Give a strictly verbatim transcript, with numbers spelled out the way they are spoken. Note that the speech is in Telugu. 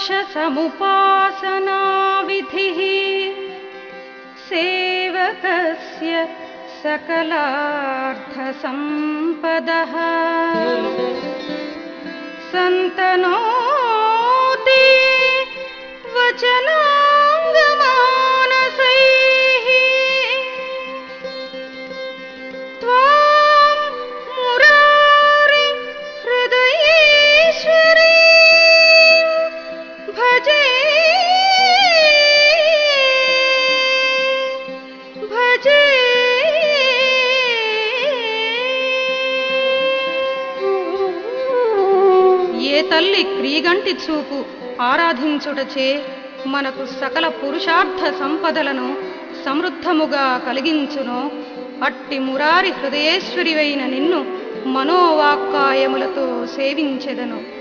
రాక్షసముపాసనా విధిః సేవకస్య సకలార్థ సంపదః సంతనోతి వచనాంగమానసైః త్వాం మురారి హృదయేశ్వరీ భజే భజే ఏ తల్లి క్రీగంటి చూపు ఆరాధించుటచే మనకు సకల పురుషార్థ సంపదలను సమృద్ధముగా కలిగించునో అట్టి మురారి హృదయేశ్వరివైన నిన్ను మనోవాక్కాయములతో సేవించెదను.